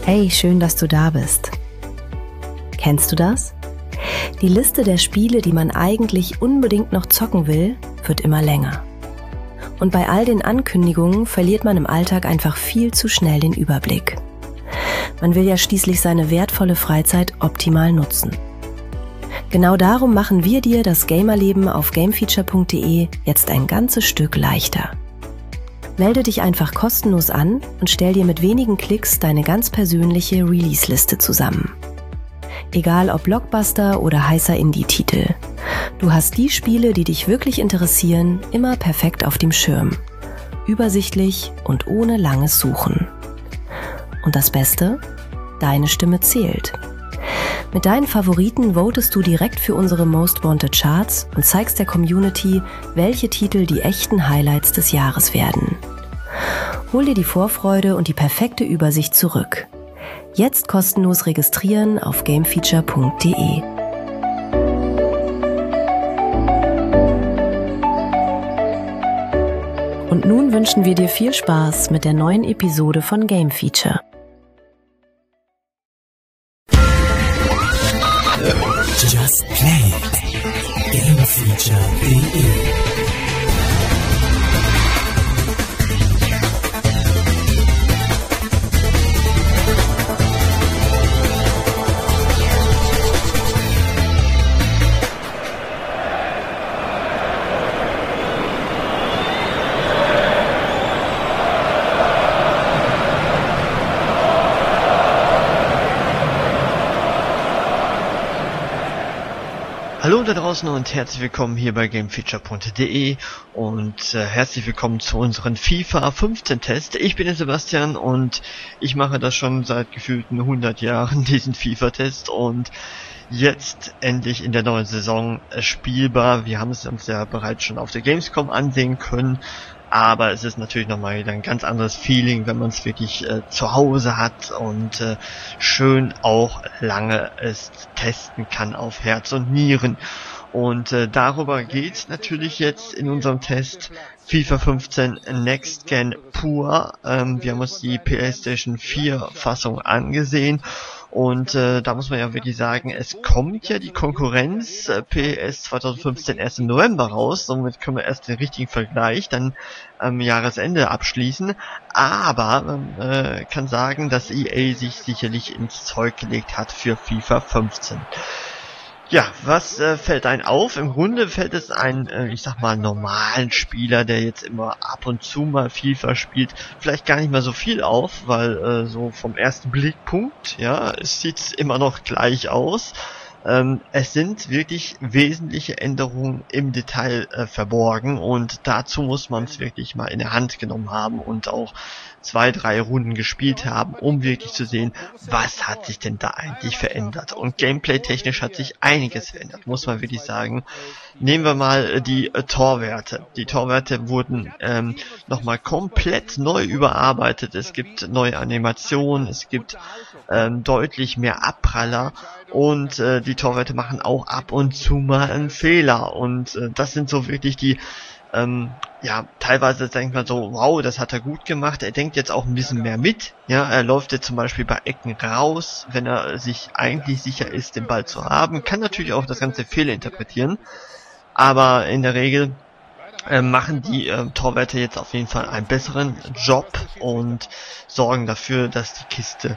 Hey, schön, dass du da bist. Kennst du das? Die Liste der Spiele, die man eigentlich unbedingt noch zocken will, wird immer länger. Und bei all den Ankündigungen verliert man im Alltag einfach viel zu schnell den Überblick. Man will ja schließlich seine wertvolle Freizeit optimal nutzen. Genau darum machen wir dir das Gamerleben auf gamefeature.de jetzt ein ganzes Stück leichter. Melde dich einfach kostenlos an und stell dir mit wenigen Klicks deine ganz persönliche Release-Liste zusammen. Egal ob Blockbuster oder heißer Indie-Titel. Du hast die Spiele, die dich wirklich interessieren, immer perfekt auf dem Schirm. Übersichtlich und ohne langes Suchen. Und das Beste? Deine Stimme zählt. Mit deinen Favoriten votest du direkt für unsere Most Wanted Charts und zeigst der Community, welche Titel die echten Highlights des Jahres werden. Hol dir die Vorfreude und die perfekte Übersicht zurück. Jetzt kostenlos registrieren auf gamefeature.de. Und nun wünschen wir dir viel Spaß mit der neuen Episode von Game Feature. Just Play It. Gamefeature.de. Hallo da draußen und herzlich willkommen hier bei gamefeature.de und herzlich willkommen zu unserem FIFA 15 Test. Ich bin der Sebastian und ich mache das schon seit gefühlten 100 Jahren, diesen FIFA Test, und jetzt endlich in der neuen Saison spielbar. Wir haben es uns ja bereits schon auf der Gamescom ansehen können, aber es ist natürlich nochmal wieder ein ganz anderes Feeling, wenn man es wirklich zu Hause hat und schön auch lange es testen kann auf Herz und Nieren. Und darüber geht's natürlich jetzt in unserem Test FIFA 15 Next Gen pur. Wir haben uns die PlayStation 4 Fassung angesehen. Und da muss man ja wirklich sagen, es kommt ja die Konkurrenz PS 2015 erst im November raus, somit können wir erst den richtigen Vergleich dann am Jahresende abschließen. Aber man kann sagen, dass EA sich sicherlich ins Zeug gelegt hat für FIFA 15. Ja, was fällt einem auf? Im Grunde fällt es einen, ich sag mal, normalen Spieler, der jetzt immer ab und zu mal FIFA spielt, vielleicht gar nicht mal so viel auf, weil so vom ersten Blickpunkt, ja, es sieht immer noch gleich aus. Es sind wirklich wesentliche Änderungen im Detail verborgen, und dazu muss man es wirklich mal in der Hand genommen haben und auch 2-3 Runden gespielt haben, um wirklich zu sehen, was hat sich denn da eigentlich verändert. Und gameplay-technisch hat sich einiges verändert, muss man wirklich sagen. Nehmen wir mal die Torwerte. Die Torwerte wurden nochmal komplett neu überarbeitet. Es gibt neue Animationen, es gibt deutlich mehr Abpraller, und die Torwerte machen auch ab und zu mal einen Fehler, und das sind so wirklich die ja, teilweise denkt man so, wow, das hat er gut gemacht, er denkt jetzt auch ein bisschen mehr mit, ja, er läuft jetzt zum Beispiel bei Ecken raus, wenn er sich eigentlich sicher ist, den Ball zu haben, kann natürlich auch das ganze Fehler interpretieren, aber in der Regel machen die Torwerte jetzt auf jeden Fall einen besseren Job und sorgen dafür, dass die Kiste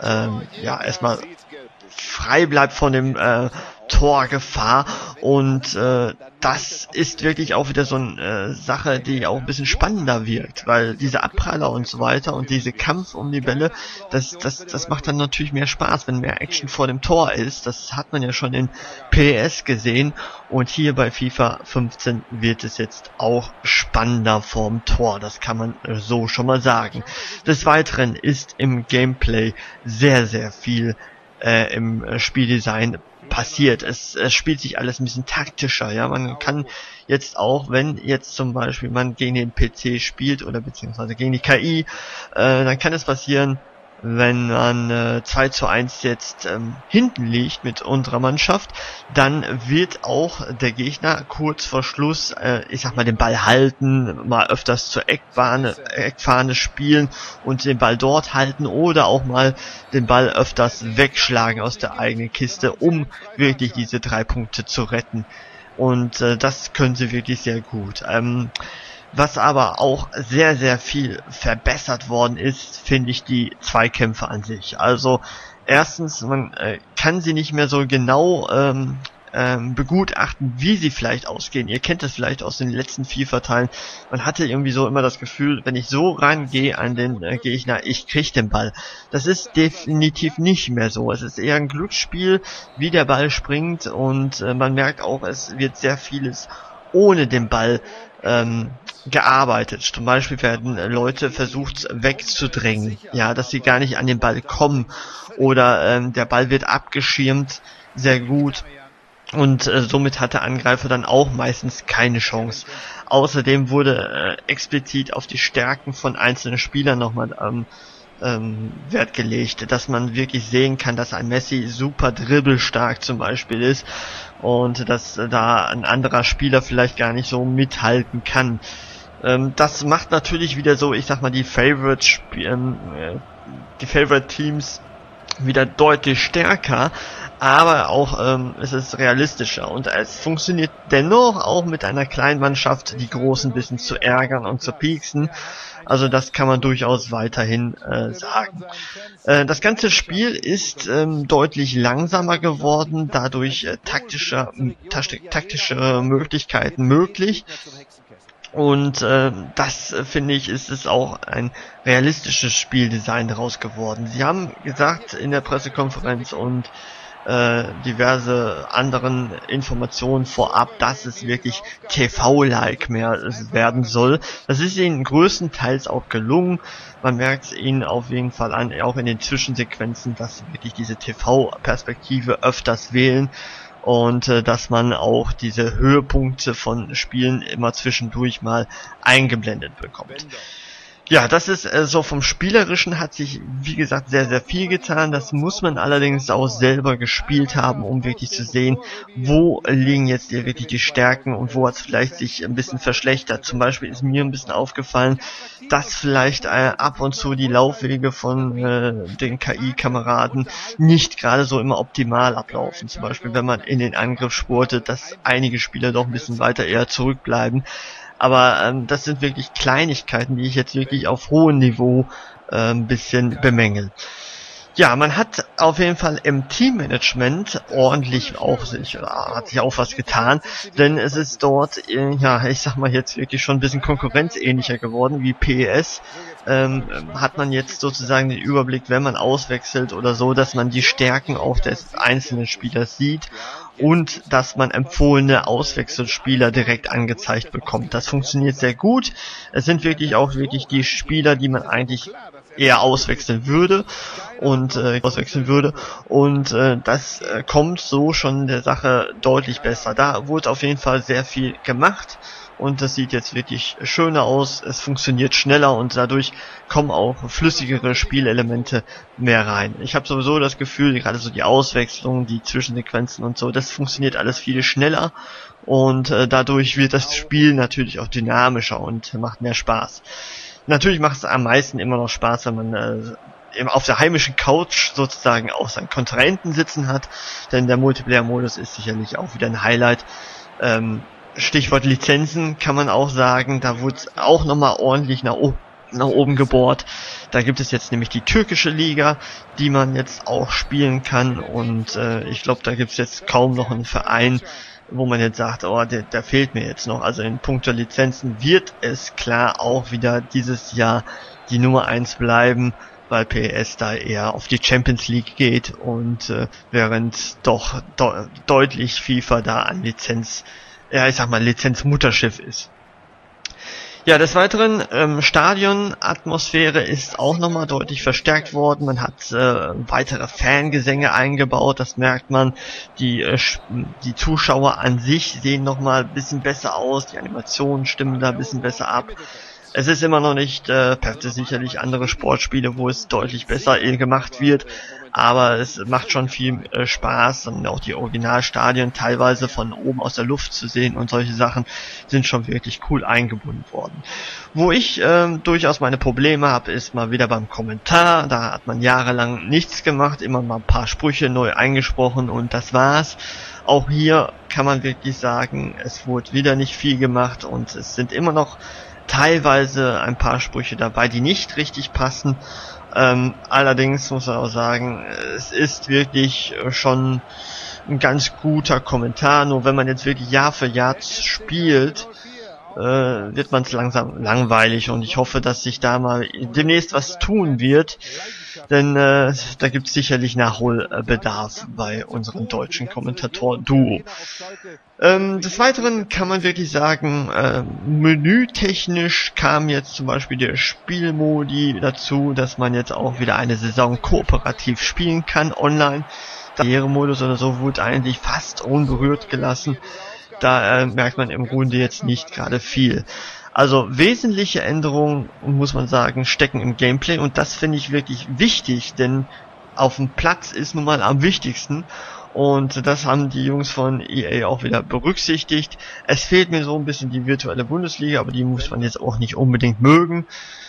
ja erstmal frei bleibt von dem Torgefahr, und das ist wirklich auch wieder so eine Sache, die auch ein bisschen spannender wirkt, weil diese Abpraller und so weiter und diese Kampf um die Bälle, das macht dann natürlich mehr Spaß, wenn mehr Action vor dem Tor ist. Das hat man ja schon in PES gesehen, und hier bei FIFA 15 wird es jetzt auch spannender vorm Tor, das kann man so schon mal sagen. Des Weiteren ist im Gameplay sehr, sehr viel im Spieldesign passiert. Es spielt sich alles ein bisschen taktischer, ja, man kann jetzt auch, wenn jetzt zum Beispiel man gegen den PC spielt oder beziehungsweise gegen die KI, dann kann es passieren, wenn man 2:1 jetzt hinten liegt mit unserer Mannschaft, dann wird auch der Gegner kurz vor Schluss, ich sag mal, den Ball halten, mal öfters zur Eckfahne spielen und den Ball dort halten oder auch mal den Ball öfters wegschlagen aus der eigenen Kiste, um wirklich diese 3 Punkte zu retten. Und das können sie wirklich sehr gut. Was aber auch sehr, sehr viel verbessert worden ist, finde ich die Zweikämpfe an sich. Also erstens, man kann sie nicht mehr so genau begutachten, wie sie vielleicht ausgehen. Ihr kennt das vielleicht aus den letzten FIFA-Teilen. Man hatte irgendwie so immer das Gefühl, wenn ich so rangehe an den Gegner, ich krieg den Ball. Das ist definitiv nicht mehr so. Es ist eher ein Glücksspiel, wie der Ball springt, und man merkt auch, es wird sehr vieles ohne den Ball gearbeitet. Zum Beispiel werden Leute versucht wegzudrängen, ja, dass sie gar nicht an den Ball kommen, oder der Ball wird abgeschirmt, sehr gut, und somit hat der Angreifer dann auch meistens keine Chance. Außerdem wurde explizit auf die Stärken von einzelnen Spielern nochmal Wert gelegt, dass man wirklich sehen kann, dass ein Messi super dribbelstark zum Beispiel ist und dass da ein anderer Spieler vielleicht gar nicht so mithalten kann. Das macht natürlich wieder so, ich sag mal, die Favorite Teams wieder deutlich stärker, aber auch es ist realistischer, und es funktioniert dennoch auch mit einer kleinen Mannschaft, die Großen ein bisschen zu ärgern und zu pieksen. Also das kann man durchaus weiterhin sagen. Das ganze Spiel ist deutlich langsamer geworden, dadurch taktische Möglichkeiten möglich. Und das, finde ich, ist es auch ein realistisches Spieldesign daraus geworden. Sie haben gesagt in der Pressekonferenz und diverse anderen Informationen vorab, dass es wirklich TV-like mehr werden soll. Das ist ihnen größtenteils auch gelungen. Man merkt es ihnen auf jeden Fall an, auch in den Zwischensequenzen, dass sie wirklich diese TV-Perspektive öfters wählen. Und dass man auch diese Höhepunkte von Spielen immer zwischendurch mal eingeblendet bekommt. Ja, das ist so vom Spielerischen hat sich, wie gesagt, sehr, sehr viel getan. Das muss man allerdings auch selber gespielt haben, um wirklich zu sehen, wo liegen jetzt hier wirklich die Stärken und wo hat es vielleicht sich ein bisschen verschlechtert. Zum Beispiel ist mir ein bisschen aufgefallen, dass vielleicht ab und zu die Laufwege von den KI-Kameraden nicht gerade so immer optimal ablaufen. Zum Beispiel, wenn man in den Angriff spurtet, dass einige Spieler doch ein bisschen weiter eher zurückbleiben. Aber das sind wirklich Kleinigkeiten, die ich jetzt wirklich auf hohem Niveau ein bisschen bemängel. Ja, man hat auf jeden Fall im Teammanagement ordentlich hat sich auch was getan, denn es ist dort, ja, ich sag mal jetzt wirklich schon ein bisschen konkurrenzähnlicher geworden wie PES. Hat man jetzt sozusagen den Überblick, wenn man auswechselt oder so, dass man die Stärken auch des einzelnen Spielers sieht und dass man empfohlene Auswechselspieler direkt angezeigt bekommt. Das funktioniert sehr gut. Es sind wirklich die Spieler, die man eigentlich eher auswechseln würde und das kommt so schon der Sache deutlich besser. Da wurde auf jeden Fall sehr viel gemacht. Und das sieht jetzt wirklich schöner aus, es funktioniert schneller und dadurch kommen auch flüssigere Spielelemente mehr rein. Ich habe sowieso das Gefühl, gerade so die Auswechslung, die Zwischensequenzen und so, das funktioniert alles viel schneller und dadurch wird das Spiel natürlich auch dynamischer und macht mehr Spaß. Natürlich macht es am meisten immer noch Spaß, wenn man auf der heimischen Couch sozusagen auch seinen Kontrahenten sitzen hat, denn der Multiplayer-Modus ist sicherlich auch wieder ein Highlight. Stichwort Lizenzen kann man auch sagen, da wurde auch nochmal ordentlich nach oben gebohrt. Da gibt es jetzt nämlich die türkische Liga, die man jetzt auch spielen kann und ich glaube, da gibt es jetzt kaum noch einen Verein, wo man jetzt sagt, oh, der fehlt mir jetzt noch. Also in puncto Lizenzen wird es klar auch wieder dieses Jahr die Nummer 1 bleiben, weil PES da eher auf die Champions League geht und während doch deutlich FIFA da an Lizenzmutterschiff ist. Ja, des Weiteren, Stadionatmosphäre ist auch nochmal deutlich verstärkt worden. Man hat weitere Fangesänge eingebaut, das merkt man. Die Zuschauer an sich sehen nochmal ein bisschen besser aus, die Animationen stimmen da ein bisschen besser ab. Es ist immer noch nicht perfekt, sicherlich andere Sportspiele, wo es deutlich besser gemacht wird, aber es macht schon viel Spaß, und auch die Originalstadien teilweise von oben aus der Luft zu sehen und solche Sachen sind schon wirklich cool eingebunden worden. Wo ich durchaus meine Probleme habe, ist mal wieder beim Kommentar. Da hat man jahrelang nichts gemacht, immer mal ein paar Sprüche neu eingesprochen und das war's. Auch hier kann man wirklich sagen, es wurde wieder nicht viel gemacht und es sind immer noch teilweise ein paar Sprüche dabei, die nicht richtig passen. Allerdings muss man auch sagen, es ist wirklich schon ein ganz guter Kommentar. Nur wenn man jetzt wirklich Jahr für Jahr spielt, wird man es langsam langweilig und ich hoffe, dass sich da mal demnächst was tun wird, denn da gibt es sicherlich Nachholbedarf bei unserem deutschen Kommentator-Duo. Des Weiteren kann man wirklich sagen, menütechnisch kam jetzt zum Beispiel der Spielmodi dazu, dass man jetzt auch wieder eine Saison kooperativ spielen kann online. Der Karrieremodus oder so wurde eigentlich fast unberührt gelassen. Da merkt man im Grunde jetzt nicht gerade viel. Also wesentliche Änderungen, muss man sagen, stecken im Gameplay und das finde ich wirklich wichtig, denn auf dem Platz ist nun mal am wichtigsten und das haben die Jungs von EA auch wieder berücksichtigt. Es fehlt mir so ein bisschen die virtuelle Bundesliga, aber die muss man jetzt auch nicht unbedingt mögen.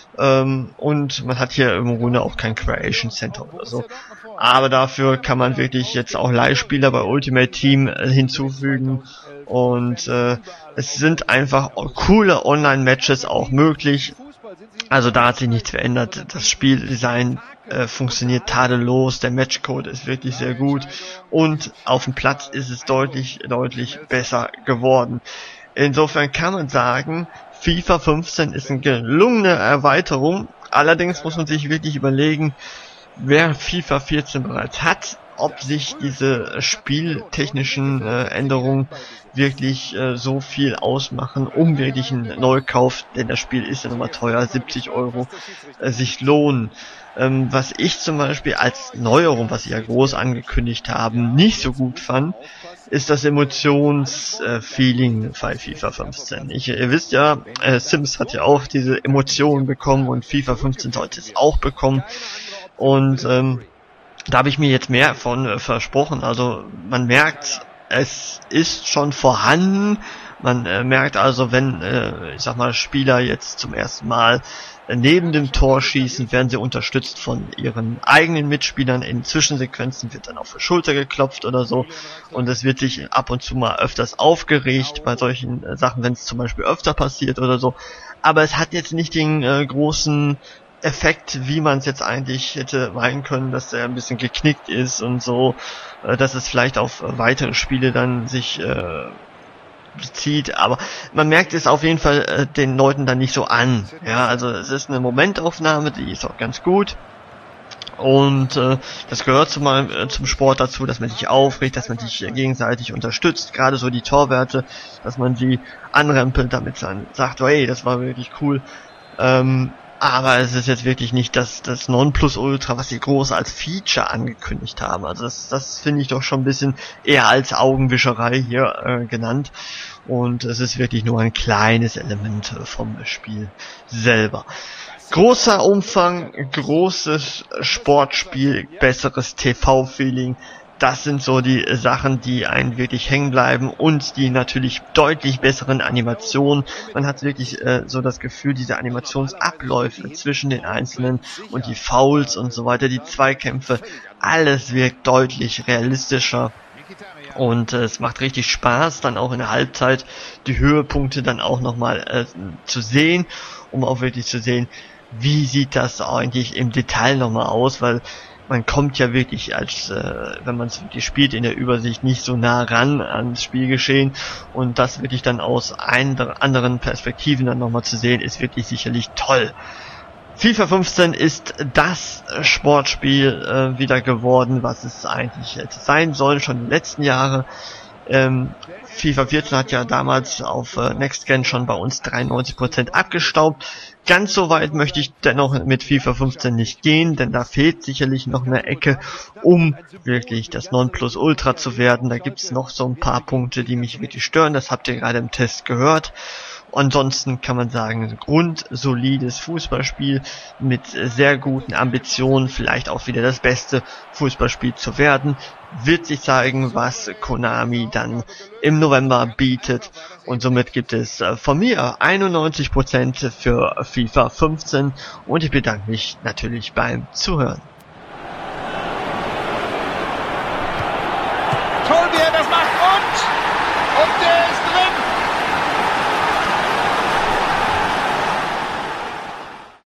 Und man hat hier im Grunde auch kein Creation Center oder so. Aber dafür kann man wirklich jetzt auch Leihspieler bei Ultimate Team hinzufügen. Und es sind einfach coole Online-Matches auch möglich. Also da hat sich nichts verändert. Das Spieldesign funktioniert tadellos. Der Matchcode ist wirklich sehr gut. Und auf dem Platz ist es deutlich besser geworden. Insofern kann man sagen, FIFA 15 ist eine gelungene Erweiterung. Allerdings muss man sich wirklich überlegen, wer FIFA 14 bereits hat, ob sich diese spieltechnischen Änderungen wirklich so viel ausmachen, um wirklich einen Neukauf, denn das Spiel ist ja nochmal teuer, 70 €, sich lohnen. Was ich zum Beispiel als Neuerung, was sie ja groß angekündigt haben, nicht so gut fand, ist das Emotionsfeeling bei FIFA 15. Ihr wisst ja, Sims hat ja auch diese Emotionen bekommen und FIFA 15 sollte es auch bekommen. Und da habe ich mir jetzt mehr von versprochen. Also man merkt, es ist schon vorhanden. Man merkt also, wenn, ich sag mal, Spieler jetzt zum ersten Mal neben dem Tor schießen, werden sie unterstützt von ihren eigenen Mitspielern. In Zwischensequenzen wird dann auf die Schulter geklopft oder so. Und es wird sich ab und zu mal öfters aufgeregt bei solchen Sachen, wenn es zum Beispiel öfter passiert oder so. Aber es hat jetzt nicht den großen Effekt, wie man es jetzt eigentlich hätte meinen können, dass der ein bisschen geknickt ist und so, dass es vielleicht auf weitere Spiele dann sich bezieht, aber man merkt es auf jeden Fall den Leuten dann nicht so an. Ja, also es ist eine Momentaufnahme, die ist auch ganz gut. Und das gehört zum Sport dazu, dass man sich aufregt, dass man sich gegenseitig unterstützt, gerade so die Torwerte, dass man sie anrempelt, damit man sagt, hey, das war wirklich cool. Aber es ist jetzt wirklich nicht das Nonplusultra, was sie groß als Feature angekündigt haben. Also das finde ich doch schon ein bisschen eher als Augenwischerei hier genannt. Und es ist wirklich nur ein kleines Element vom Spiel selber. Großer Umfang, großes Sportspiel, besseres TV-Feeling. Das sind so die Sachen, die einen wirklich hängen bleiben und die natürlich deutlich besseren Animationen. Man hat wirklich so das Gefühl, diese Animationsabläufe zwischen den Einzelnen und die Fouls und so weiter, die Zweikämpfe, alles wirkt deutlich realistischer. Und es macht richtig Spaß, dann auch in der Halbzeit die Höhepunkte dann auch nochmal zu sehen, um auch wirklich zu sehen, wie sieht das eigentlich im Detail nochmal aus, weil man kommt ja wirklich als, wenn man es wirklich spielt, in der Übersicht nicht so nah ran ans Spielgeschehen und das wirklich dann aus anderen Perspektiven dann nochmal zu sehen, ist wirklich sicherlich toll. FIFA 15 ist das Sportspiel wieder geworden, was es eigentlich hätte sein sollen, schon die letzten Jahre. FIFA 14 hat ja damals auf Next Gen schon bei uns 93% abgestaubt. Ganz so weit möchte ich dennoch mit FIFA 15 nicht gehen, denn da fehlt sicherlich noch eine Ecke, um wirklich das Nonplusultra zu werden. Da gibt es noch so ein paar Punkte, die mich wirklich stören, das habt ihr gerade im Test gehört. Ansonsten kann man sagen, grundsolides Fußballspiel mit sehr guten Ambitionen, vielleicht auch wieder das beste Fußballspiel zu werden. Wird sich zeigen, was Konami dann im November bietet. Und somit gibt es von mir 91% für FIFA 15 und ich bedanke mich natürlich beim Zuhören. Toll, wie er das macht und der ist